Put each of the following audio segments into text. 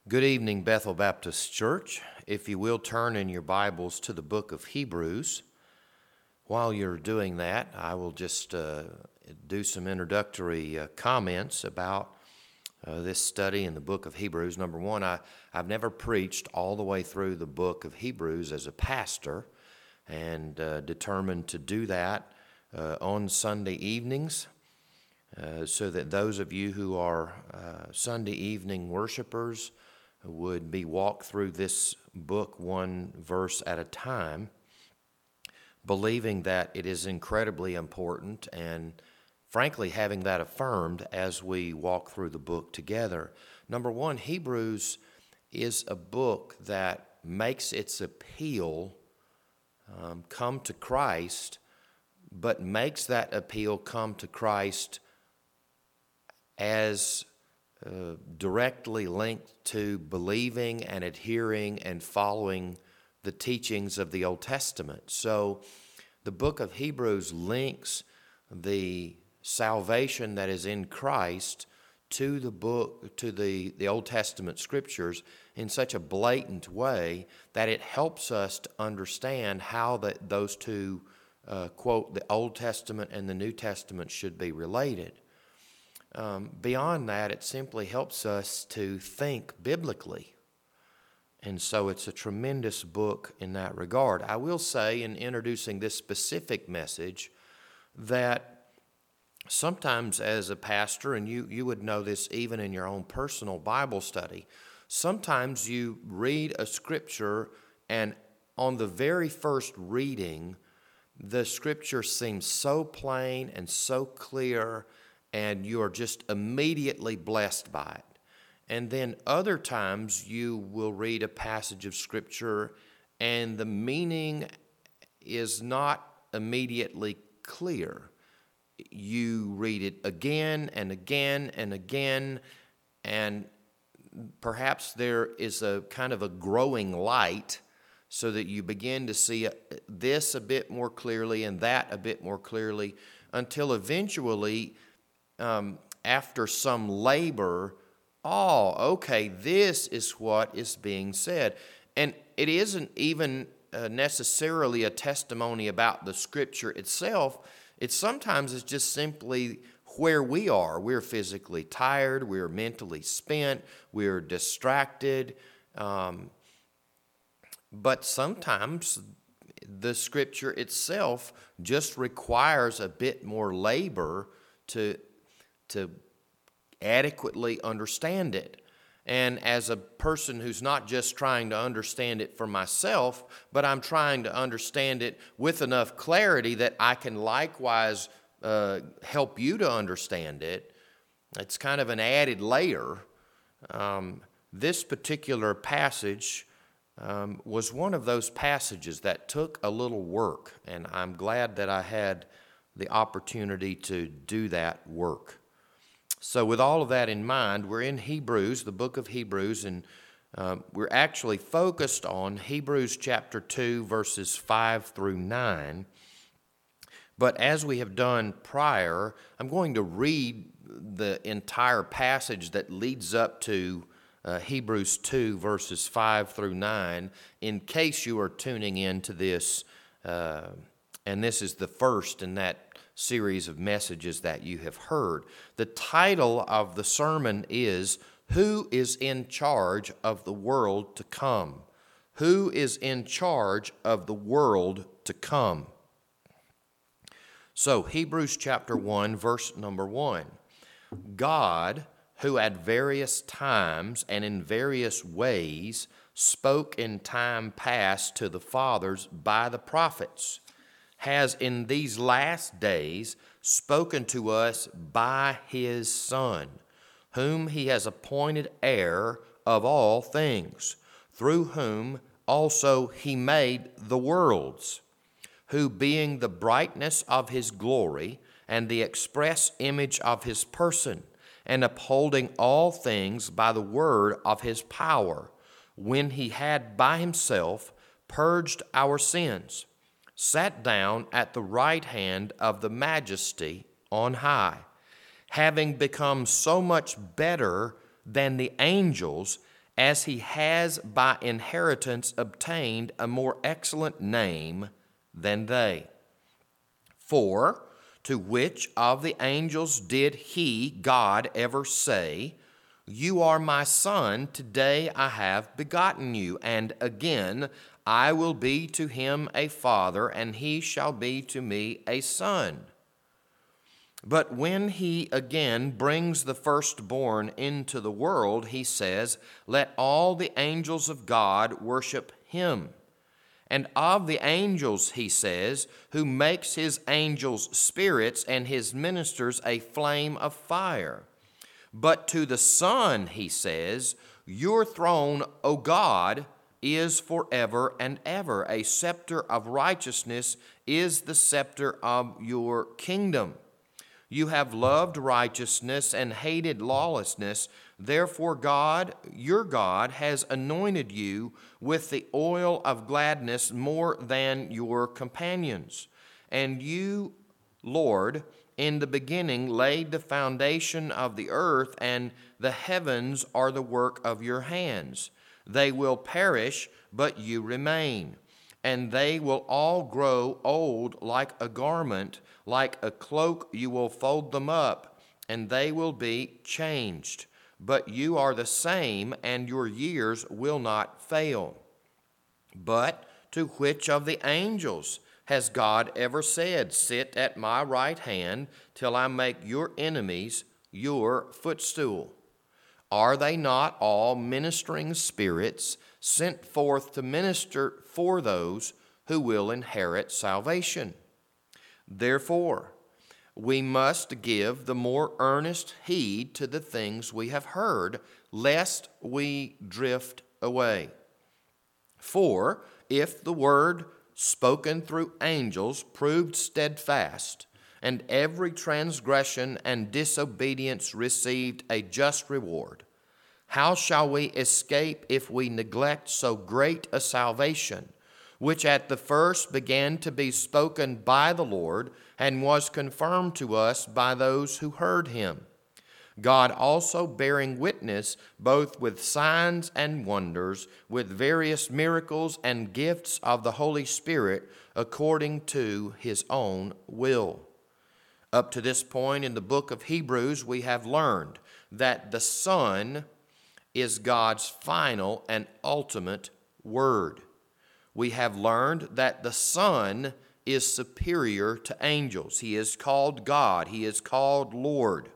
Good evening, Bethel Baptist Church. If you will turn in your Bibles to the book of Hebrews. While you're doing that, I will just do some introductory comments about this study in the book of Hebrews. Number one, I've never preached all the way through the book of Hebrews as a pastor, and determined to do that on Sunday evenings. So that those of you who are Sunday evening worshipers would be walked through this book one verse at a time, believing that it is incredibly important and frankly having that affirmed as we walk through the book together. Number one, Hebrews is a book that makes its appeal come to Christ, but makes that appeal come to Christ as directly linked to believing and adhering and following the teachings of the Old Testament. So the book of Hebrews links the salvation that is in Christ to the Old Testament scriptures in such a blatant way that it helps us to understand how those two, quote, the Old Testament and the New Testament should be related. Beyond that, it simply helps us to think biblically. And so it's a tremendous book in that regard. I will say in introducing this specific message that sometimes as a pastor, and you would know this even in your own personal Bible study, sometimes you read a scripture and on the very first reading, the scripture seems so plain and so clear and you are just immediately blessed by it. And then other times you will read a passage of Scripture and the meaning is not immediately clear. You read it again and again and again, and perhaps there is a kind of a growing light so that you begin to see this a bit more clearly and that a bit more clearly until eventually after some labor, okay, this is what is being said. And it isn't even necessarily a testimony about the scripture itself. Sometimes it's just simply where we are. We're physically tired, we're mentally spent, we're distracted. But sometimes the scripture itself just requires a bit more labor to adequately understand it. And as a person who's not just trying to understand it for myself, but I'm trying to understand it with enough clarity that I can likewise help you to understand it, it's kind of an added layer. This particular passage was one of those passages that took a little work, and I'm glad that I had the opportunity to do that work. So with all of that in mind, we're in Hebrews, the book of Hebrews, and we're actually focused on Hebrews chapter 2, verses 5 through 9. But as we have done prior, I'm going to read the entire passage that leads up to Hebrews 2, verses 5 through 9, in case you are tuning in to this, and this is the first in that series of messages that you have heard. The title of the sermon is, Who is in Charge of the World to Come? Who is in charge of the world to come? So, Hebrews chapter 1, verse number 1. God, who at various times and in various ways spoke in time past to the fathers by the prophets, has in these last days spoken to us by his Son, whom he has appointed heir of all things, through whom also he made the worlds, who being the brightness of his glory and the express image of his person, and upholding all things by the word of his power, when he had by himself purged our sins, sat down at the right hand of the Majesty on high, having become so much better than the angels, as he has by inheritance obtained a more excellent name than they. For to which of the angels did he, God, ever say, You are my son, today I have begotten you, and again, I will be to him a father, and he shall be to me a son? But when he again brings the firstborn into the world, he says, Let all the angels of God worship him. And of the angels, he says, who makes his angels spirits and his ministers a flame of fire. But to the Son, he says, Your throne, O God, is forever and ever. A scepter of righteousness is the scepter of your kingdom. You have loved righteousness and hated lawlessness. Therefore God, your God, has anointed you with the oil of gladness more than your companions. And you, Lord, in the beginning laid the foundation of the earth, and the heavens are the work of your hands. They will perish, but you remain. And they will all grow old like a garment, like a cloak you will fold them up, and they will be changed. But you are the same, and your years will not fail. But to which of the angels has God ever said, Sit at my right hand till I make your enemies your footstool? Are they not all ministering spirits sent forth to minister for those who will inherit salvation? Therefore, we must give the more earnest heed to the things we have heard, lest we drift away. For if the word spoken through angels proved steadfast, and every transgression and disobedience received a just reward, how shall we escape if we neglect so great a salvation, which at the first began to be spoken by the Lord, and was confirmed to us by those who heard him? God also bearing witness both with signs and wonders, with various miracles and gifts of the Holy Spirit, according to his own will. Up to this point in the book of Hebrews, we have learned that the Son is God's final and ultimate word. We have learned that the Son is superior to angels. He is called God. He is called Lord.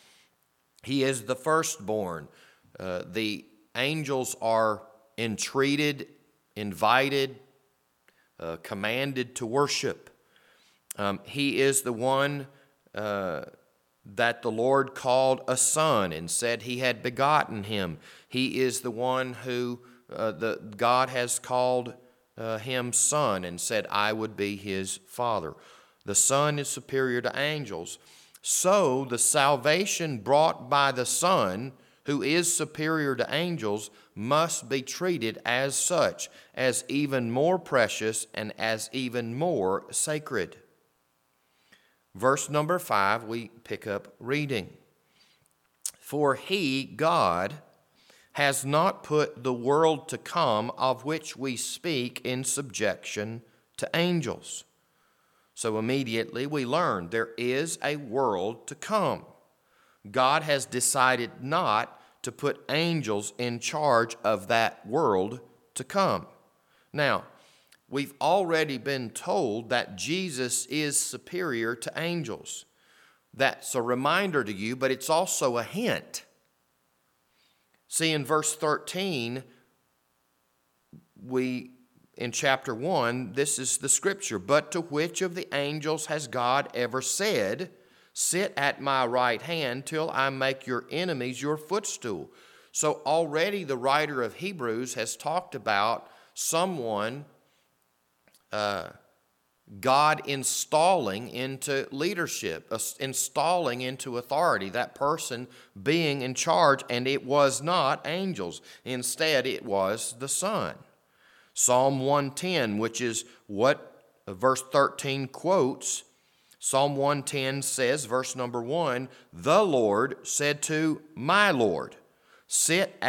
He is the firstborn. The angels are entreated, invited, commanded to worship. He is the one that the Lord called a son and said he had begotten him. He is the one who God has called him son and said, I would be his father. The Son is superior to angels. So the salvation brought by the Son, who is superior to angels, must be treated as such, as even more precious and as even more sacred. Verse number 5, we pick up reading. For he, God, has not put the world to come of which we speak in subjection to angels. So immediately we learn there is a world to come. God has decided not to put angels in charge of that world to come. Now, we've already been told that Jesus is superior to angels. That's a reminder to you, but it's also a hint. See, in verse 13, in chapter 1, this is the scripture. But to which of the angels has God ever said, Sit at my right hand till I make your enemies your footstool? So already the writer of Hebrews has talked about someone, God installing into leadership, installing into authority, that person being in charge, and it was not angels. Instead, it was the Son. Psalm 110, which is what verse 13 quotes, Psalm 110 says, verse number 1, The Lord said to my Lord, Sit at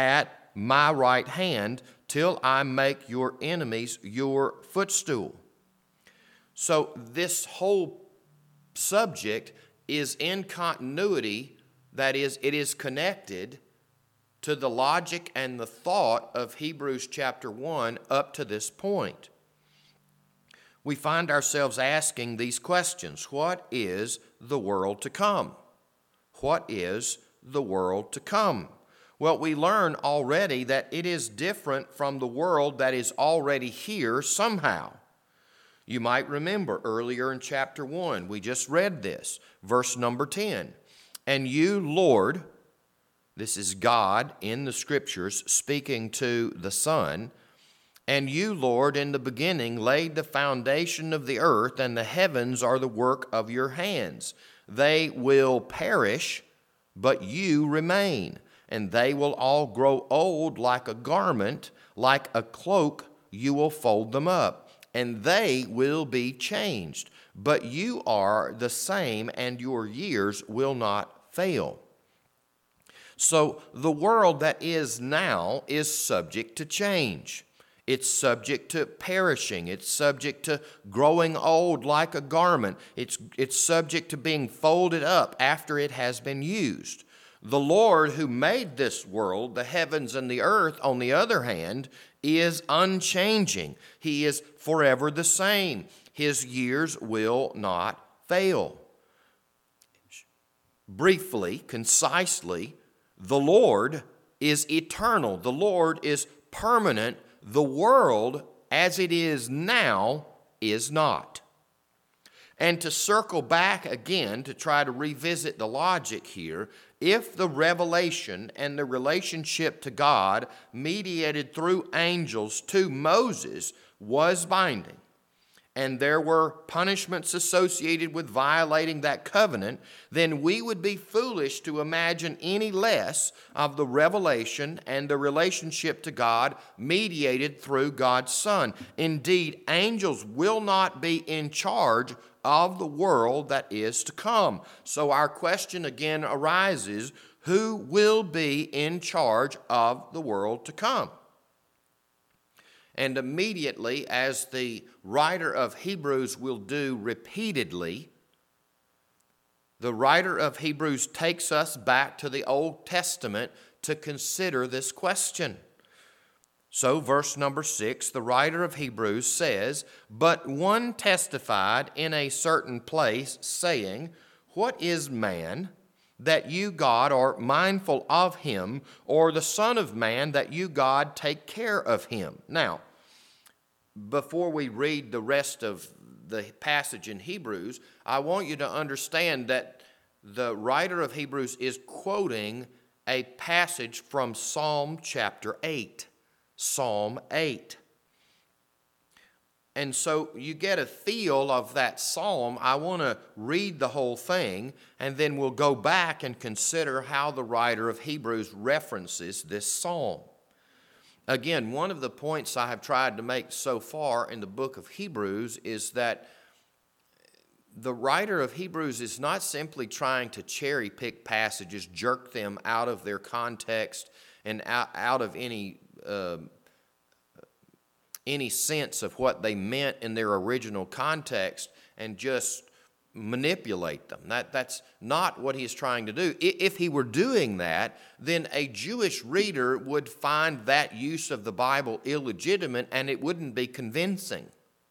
my right hand till I make your enemies your footstool. So this whole subject is in continuity, that is, it is connected to the logic and the thought of Hebrews chapter 1 up to this point. We find ourselves asking these questions. What is the world to come? What is the world to come? Well, we learn already that it is different from the world that is already here somehow. You might remember earlier in chapter 1, we just read this, verse number 10. And you, Lord, this is God in the Scriptures speaking to the Son, and you, Lord, in the beginning laid the foundation of the earth, and the heavens are the work of your hands. They will perish, but you remain, and they will all grow old like a garment, like a cloak you will fold them up, and they will be changed. But you are the same, and your years will not fail. So the world that is now is subject to change. It's subject to perishing. It's subject to growing old like a garment. It's subject to being folded up after it has been used. The Lord who made this world, the heavens and the earth, on the other hand, is unchanging. He is forever the same. His years will not fail. Briefly, concisely, the Lord is eternal. The Lord is permanent. The world, as it is now, is not. And to circle back again, to try to revisit the logic here, if the revelation and the relationship to God mediated through angels to Moses was binding, and there were punishments associated with violating that covenant, then we would be foolish to imagine any less of the revelation and the relationship to God mediated through God's Son. Indeed, angels will not be in charge of the world that is to come. So our question again arises, who will be in charge of the world to come? And immediately, as the writer of Hebrews will do repeatedly, the writer of Hebrews takes us back to the Old Testament to consider this question. So, verse number 6, the writer of Hebrews says, "But one testified in a certain place, saying, What is man, that you, God, are mindful of him, or the Son of Man, that you, God, take care of him?" Now, before we read the rest of the passage in Hebrews, I want you to understand that the writer of Hebrews is quoting a passage from Psalm chapter 8. Psalm 8. And so you get a feel of that psalm. I want to read the whole thing, and then we'll go back and consider how the writer of Hebrews references this psalm. Again, one of the points I have tried to make so far in the book of Hebrews is that the writer of Hebrews is not simply trying to cherry pick passages, jerk them out of their context and out of any sense of what they meant in their original context and just manipulate them. That's not what he's trying to do. If he were doing that, then a Jewish reader would find that use of the Bible illegitimate and it wouldn't be convincing.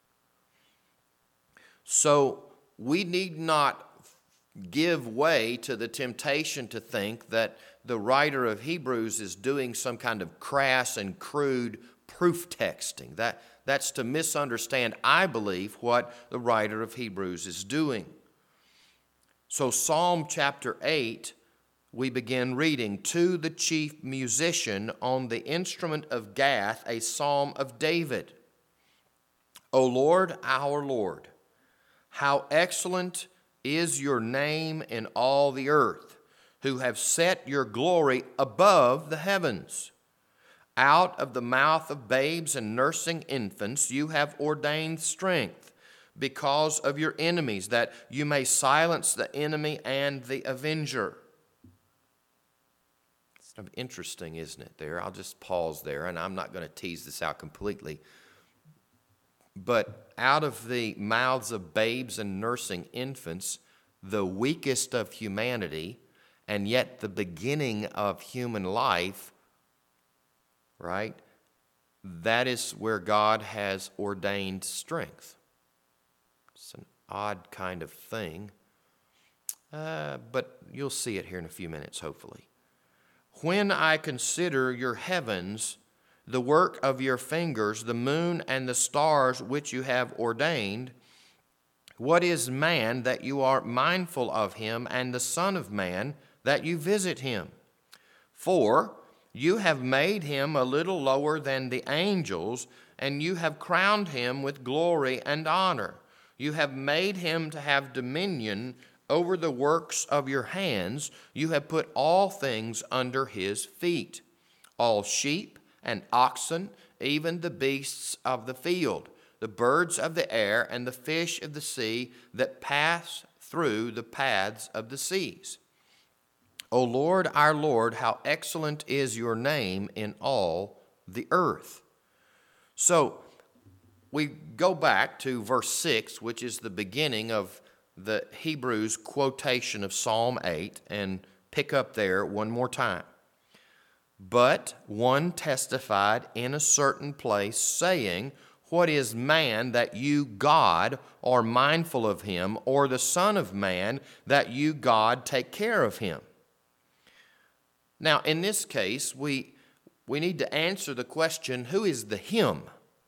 So we need not give way to the temptation to think that the writer of Hebrews is doing some kind of crass and crude proof texting. That's to misunderstand, I believe, what the writer of Hebrews is doing. So Psalm chapter 8, we begin reading, "To the chief musician on the instrument of Gath, a psalm of David. O Lord, our Lord, how excellent is your name in all the earth, who have set your glory above the heavens. Out of the mouth of babes and nursing infants you have ordained strength because of your enemies, that you may silence the enemy and the avenger." Interesting, isn't it, there? I'll just pause there, and I'm not going to tease this out completely. But out of the mouths of babes and nursing infants, the weakest of humanity, and yet the beginning of human life, right? That is where God has ordained strength. It's an odd kind of thing, but you'll see it here in a few minutes, hopefully. When I consider your heavens, the work of your fingers, the moon and the stars which you have ordained, what is man that you are mindful of him, and the Son of Man that you visit him? For you have made him a little lower than the angels, and you have crowned him with glory and honor. You have made him to have dominion over the works of your hands. You have put all things under his feet, all sheep and oxen, even the beasts of the field, the birds of the air, and the fish of the sea that pass through the paths of the seas. O Lord, our Lord, how excellent is your name in all the earth. So we go back to verse 6, which is the beginning of the Hebrews quotation of Psalm 8, and pick up there one more time. But one testified in a certain place, saying, what is man that you, God, are mindful of him, or the Son of Man that you, God, take care of him? Now, in this case, we need to answer the question, who is the him?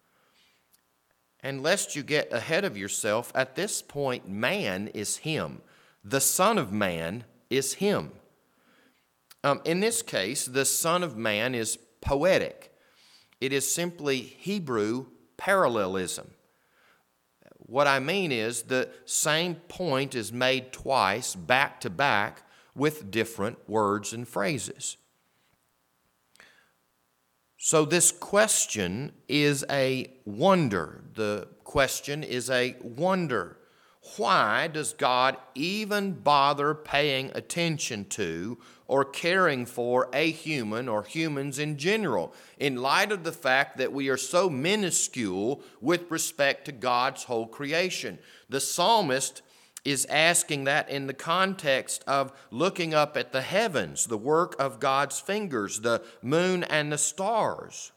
And lest you get ahead of yourself, at this point, man is him. The Son of Man is him. In this case, the Son of Man is poetic. It is simply Hebrew parallelism. What I mean is the same point is made twice, back to back, with different words and phrases. So this question is a wonder. The question is a wonder. Why does God even bother paying attention to or caring for a human or humans in general, in light of the fact that we are so minuscule with respect to God's whole creation? The psalmist is asking that in the context of looking up at the heavens, the work of God's fingers, the moon and the stars.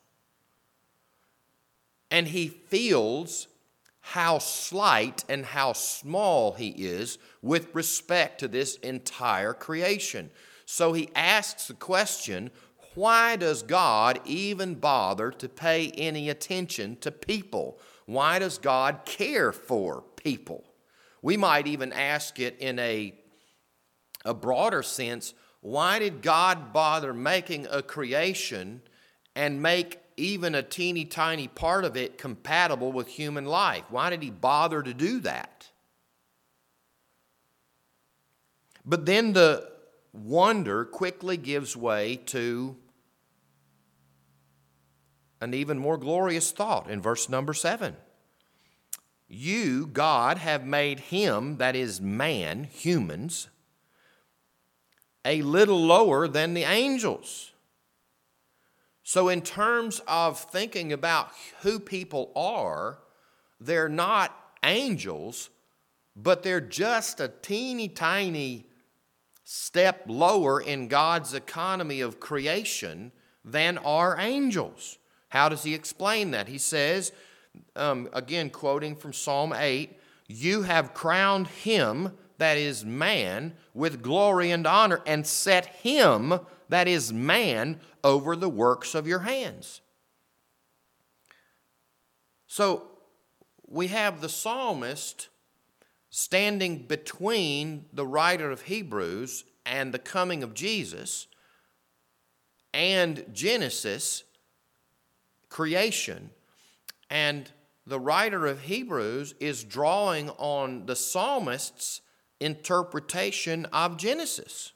And he feels how slight and how small he is with respect to this entire creation. So he asks the question, why does God even bother to pay any attention to people? Why does God care for people? We might even ask it in a broader sense, why did God bother making a creation and make even a teeny tiny part of it compatible with human life? Why did he bother to do that? But then the wonder quickly gives way to an even more glorious thought in verse number 7. You, God, have made him, that is man, humans, a little lower than the angels. So in terms of thinking about who people are, they're not angels, but they're just a teeny tiny step lower in God's economy of creation than are angels. How does he explain that? He says, again quoting from Psalm 8, you have crowned him, that is man, with glory and honor, and set him, that is man, over the works of your hands. So we have the psalmist standing between the writer of Hebrews and the coming of Jesus and Genesis, creation. And the writer of Hebrews is drawing on the psalmist's interpretation of Genesis.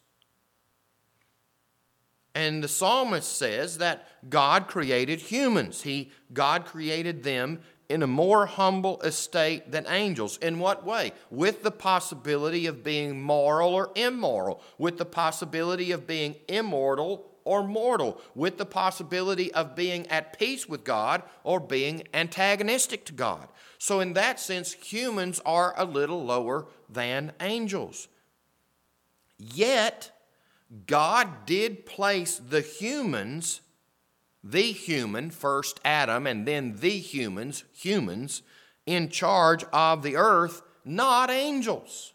And the psalmist says that God created humans. God created them in a more humble estate than angels. In what way? With the possibility of being moral or immoral, with the possibility of being immortal or mortal, with the possibility of being at peace with God or being antagonistic to God. So in that sense, humans are a little lower than angels. Yet, God did place the human, first Adam, and then the humans, in charge of the earth, not angels.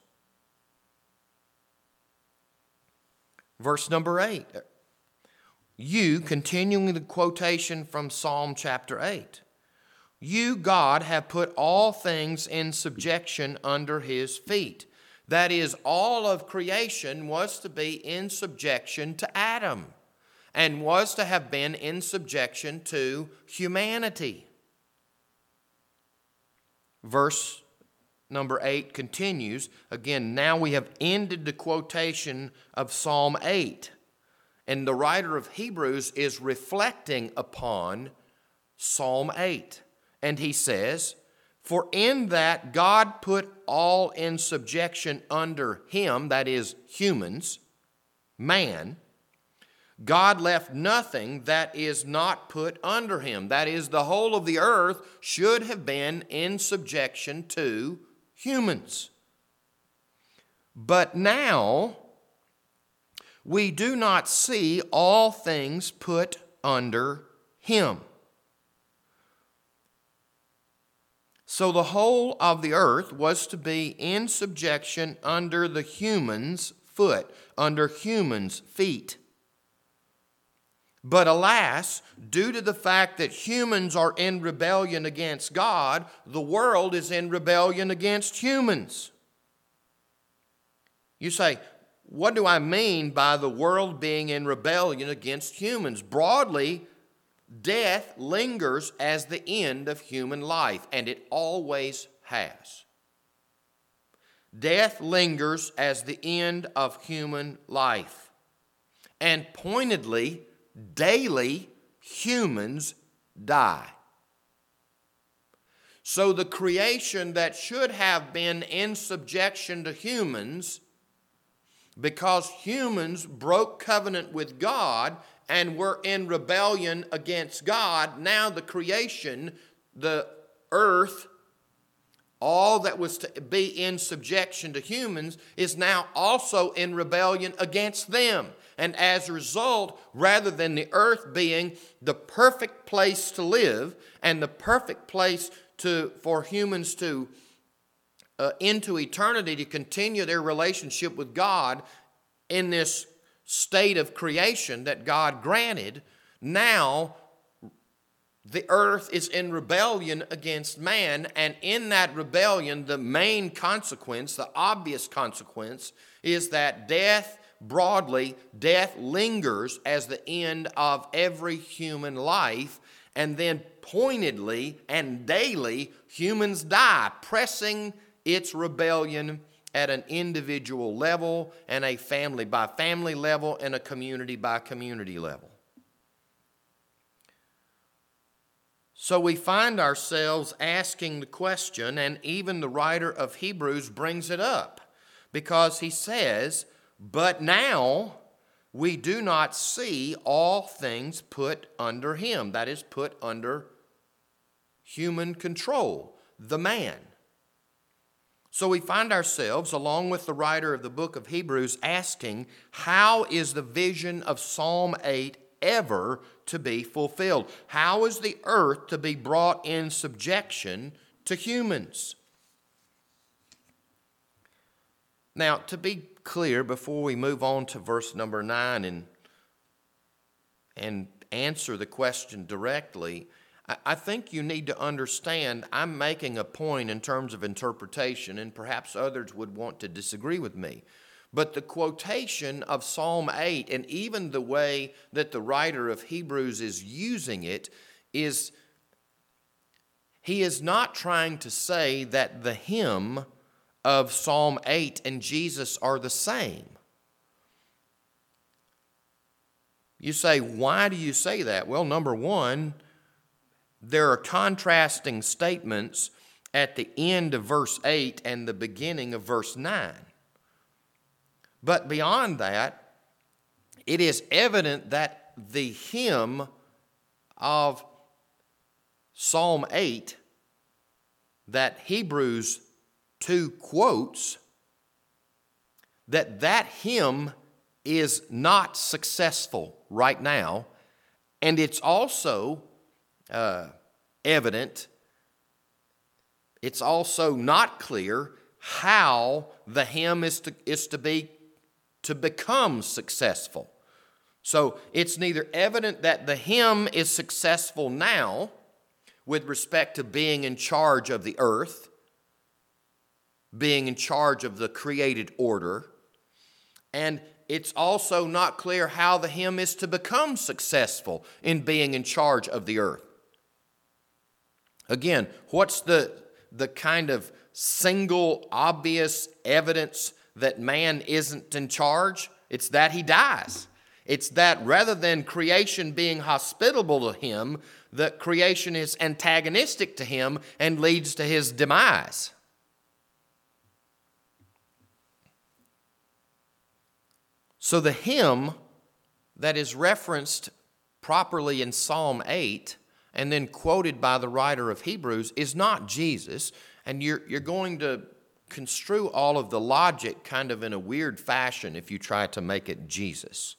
Verse number 8. You, continuing the quotation from Psalm chapter 8. You, God, have put all things in subjection under his feet. That is, all of creation was to be in subjection to Adam and was to have been in subjection to humanity. Verse number 8 continues. Again, now we have ended the quotation of Psalm 8. And the writer of Hebrews is reflecting upon Psalm 8. And he says, for in that God put all in subjection under him, that is, humans, man, God left nothing that is not put under him. That is, the whole of the earth should have been in subjection to humans. But now, we do not see all things put under him. So the whole of the earth was to be in subjection under the human's foot, under humans' feet. But alas, due to the fact that humans are in rebellion against God, the world is in rebellion against humans. You say, what do I mean by the world being in rebellion against humans? Broadly, death lingers as the end of human life, and it always has. Death lingers as the end of human life. And pointedly, daily, humans die. So the creation that should have been in subjection to humans, because humans broke covenant with God and were in rebellion against God, now the creation, the earth, all that was to be in subjection to humans, is now also in rebellion against them. And as a result, rather than the earth being the perfect place to live and the perfect place for humans to into eternity to continue their relationship with God in this state of creation that God granted, now the earth is in rebellion against man, and in that rebellion, the main consequence, the obvious consequence, is that death lingers as the end of every human life, and then pointedly and daily, humans die, pressing its rebellion at an individual level and a family by family level and a community by community level. So we find ourselves asking the question, and even the writer of Hebrews brings it up, because he says, but now we do not see all things put under him, that is, put under human control, the man. So we find ourselves, along with the writer of the book of Hebrews, asking, how is the vision of Psalm 8 ever to be fulfilled? How is the earth to be brought in subjection to humans? Now, to be clear, before we move on to verse number 9 and answer the question directly, I think you need to understand I'm making a point in terms of interpretation, and perhaps others would want to disagree with me. But the quotation of Psalm 8, and even the way that the writer of Hebrews is using it, is he is not trying to say that the hymn of Psalm 8 and Jesus are the same. You say, why do you say that? Well, number one, there are contrasting statements at the end of verse 8 and the beginning of verse 9. But beyond that, it is evident that the hymn of Psalm 8 that Hebrews 2 quotes, that hymn is not successful right now, and it's also evident, it's also not clear how the hymn is to become successful. So it's neither evident that the hymn is successful now with respect to being in charge of the earth, being in charge of the created order, and it's also not clear how the hymn is to become successful in being in charge of the earth. Again, what's the kind of single obvious evidence that man isn't in charge? It's that he dies. It's that rather than creation being hospitable to him, that creation is antagonistic to him and leads to his demise. So the hymn that is referenced properly in Psalm 8 and then quoted by the writer of Hebrews is not Jesus, and you're going to construe all of the logic kind of in a weird fashion if you try to make it Jesus.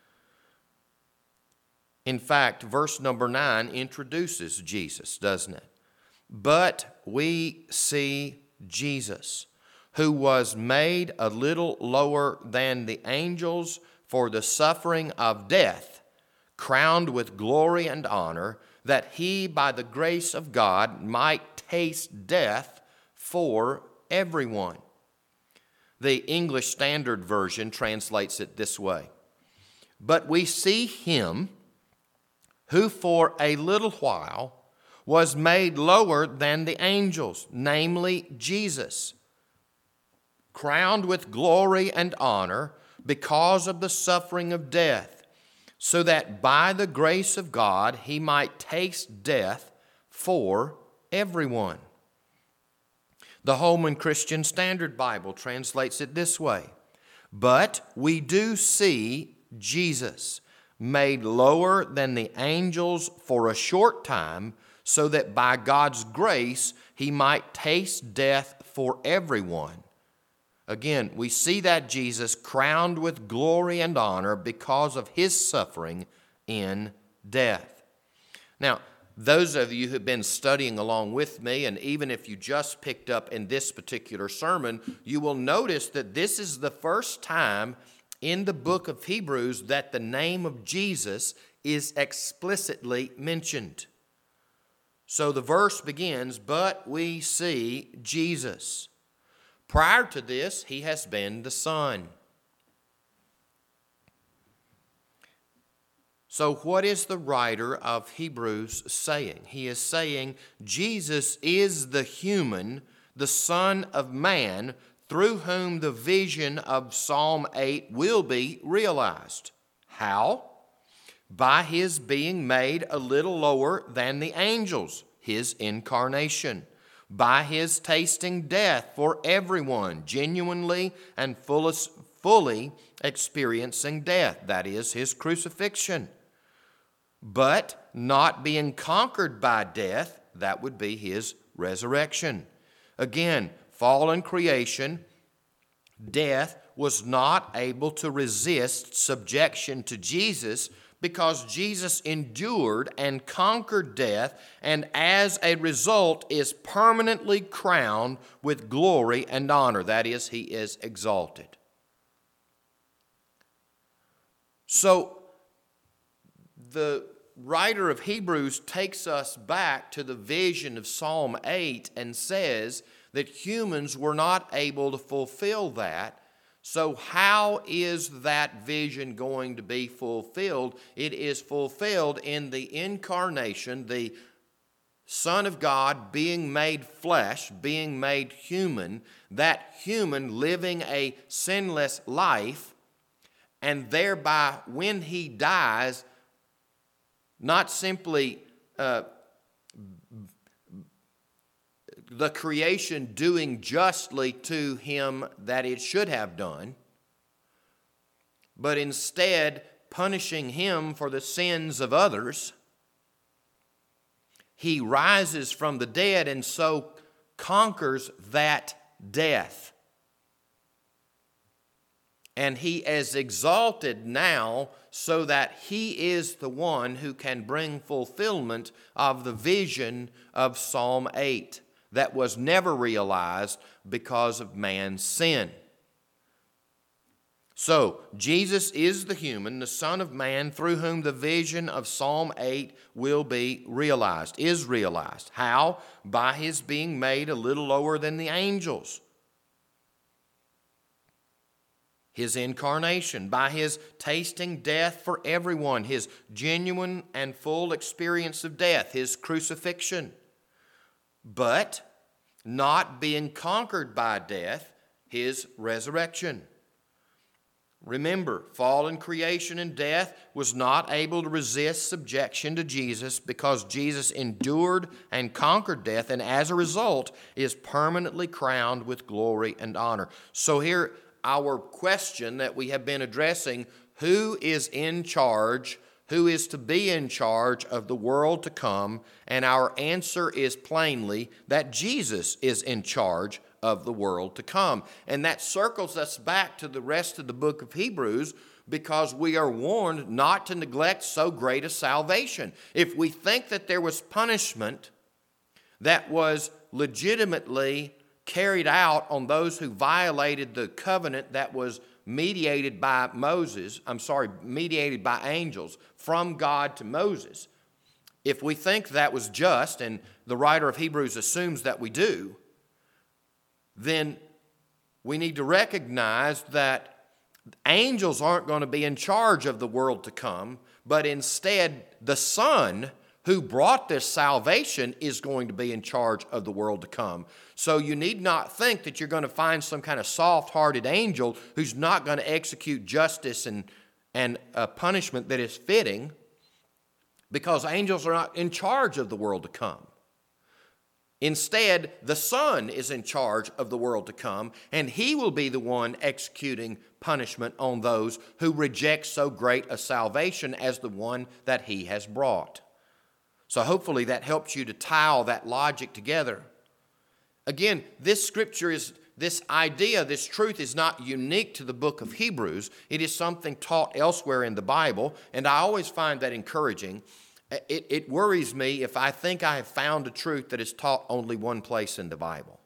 In fact, verse number 9 introduces Jesus, doesn't it? But we see Jesus, who was made a little lower than the angels for the suffering of death, crowned with glory and honor, that he, by the grace of God, might taste death for everyone. The English Standard Version translates it this way: but we see him who for a little while was made lower than the angels, namely Jesus, crowned with glory and honor because of the suffering of death, so that by the grace of God he might taste death for everyone. The Holman Christian Standard Bible translates it this way: but we do see Jesus made lower than the angels for a short time, so that by God's grace he might taste death for everyone. Again, we see that Jesus crowned with glory and honor because of his suffering in death. Now, those of you who've been studying along with me, and even if you just picked up in this particular sermon, you will notice that this is the first time in the book of Hebrews that the name of Jesus is explicitly mentioned. So the verse begins, but we see Jesus. Prior to this, he has been the Son. So what is the writer of Hebrews saying? He is saying Jesus is the human, the Son of Man, through whom the vision of Psalm 8 will be realized. How? By his being made a little lower than the angels, his incarnation. By his tasting death for everyone, genuinely and fully experiencing death, that is, his crucifixion. But not being conquered by death, that would be his resurrection. Again, fallen creation, death was not able to resist subjection to Jesus because Jesus endured and conquered death, and as a result is permanently crowned with glory and honor. That is, he is exalted. So the writer of Hebrews takes us back to the vision of Psalm 8 and says that humans were not able to fulfill that. So how is that vision going to be fulfilled? It is fulfilled in the incarnation, the Son of God being made flesh, being made human, that human living a sinless life, and thereby when he dies, not simply the creation doing justly to him that it should have done, but instead punishing him for the sins of others, he rises from the dead and so conquers that death. And he is exalted now so that he is the one who can bring fulfillment of the vision of Psalm 8 that was never realized because of man's sin. So, Jesus is the human, the Son of Man, through whom the vision of Psalm 8 will be realized, is realized. How? By his being made a little lower than the angels. His incarnation, by his tasting death for everyone, his genuine and full experience of death, his crucifixion. But not being conquered by death, his resurrection. Remember, fallen creation and death was not able to resist subjection to Jesus because Jesus endured and conquered death, and as a result is permanently crowned with glory and honor. So here, our question that we have been addressing, who is in charge, who is to be in charge of the world to come? And our answer is plainly that Jesus is in charge of the world to come. And that circles us back to the rest of the book of Hebrews, because we are warned not to neglect so great a salvation. If we think that there was punishment that was legitimately carried out on those who violated the covenant that was mediated by mediated by angels from God to Moses, if we think that was just, and the writer of Hebrews assumes that we do, then we need to recognize that angels aren't going to be in charge of the world to come, but instead the Son who brought this salvation is going to be in charge of the world to come. So you need not think that you're going to find some kind of soft-hearted angel who's not going to execute justice and a punishment that is fitting, because angels are not in charge of the world to come. Instead, the Son is in charge of the world to come, and he will be the one executing punishment on those who reject so great a salvation as the one that he has brought. So hopefully that helps you to tie all that logic together. Again, this scripture is, this idea, this truth is not unique to the book of Hebrews. It is something taught elsewhere in the Bible, and I always find that encouraging. It worries me if I think I have found a truth that is taught only one place in the Bible.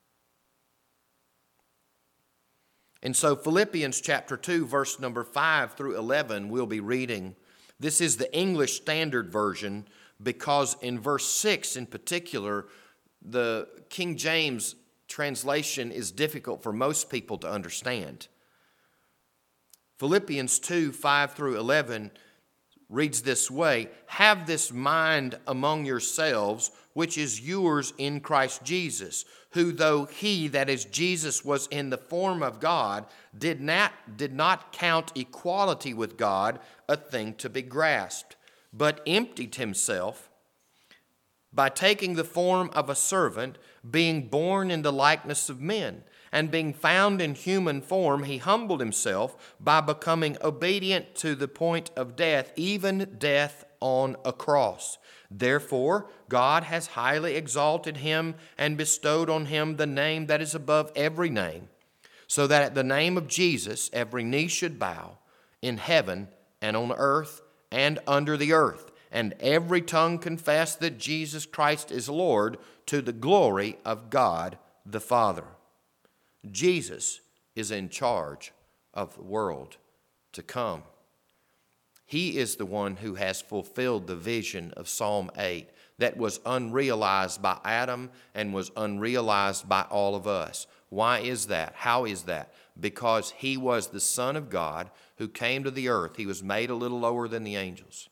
And so Philippians chapter 2, verse number 5 through 11, we'll be reading. This is the English Standard Version, because in verse 6 in particular, the King James translation is difficult for most people to understand. Philippians 2, 5 through 11 reads this way: "Have this mind among yourselves, which is yours in Christ Jesus, who though he," that is Jesus, "was in the form of God, did not count equality with God a thing to be grasped, but emptied himself by taking the form of a servant, being born in the likeness of men. And being found in human form, he humbled himself by becoming obedient to the point of death, even death on a cross. Therefore, God has highly exalted him and bestowed on him the name that is above every name, so that at the name of Jesus every knee should bow, in heaven and on earth and under the earth, and every tongue confess that Jesus Christ is Lord, to the glory of God the Father." Jesus is in charge of the world to come. He is the one who has fulfilled the vision of Psalm 8 that was unrealized by Adam and was unrealized by all of us. Why is that? How is that? Because he was the Son of God who came to the earth. He was made a little lower than the angels.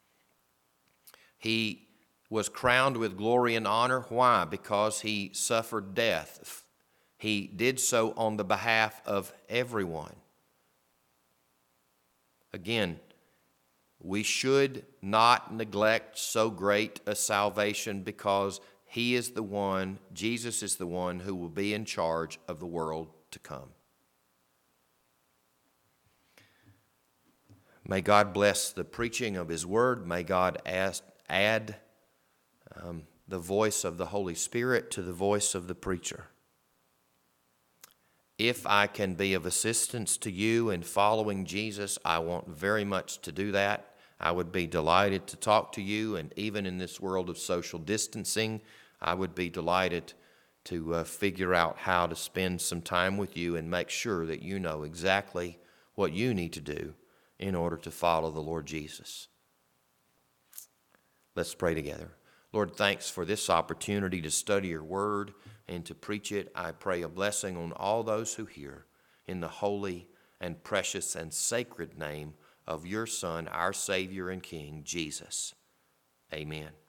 He was crowned with glory and honor. Why? Because he suffered death. He did so on the behalf of everyone. Again, we should not neglect so great a salvation, because he is the one, Jesus is the one, who will be in charge of the world to come. May God bless the preaching of His Word. May God add the voice of the Holy Spirit to the voice of the preacher. If I can be of assistance to you in following Jesus, I want very much to do that. I would be delighted to talk to you, and even in this world of social distancing, I would be delighted to figure out how to spend some time with you and make sure that you know exactly what you need to do in order to follow the Lord Jesus. Let's pray together. Lord, thanks for this opportunity to study your word and to preach it. I pray a blessing on all those who hear in the holy and precious and sacred name of your Son, our Savior and King, Jesus. Amen.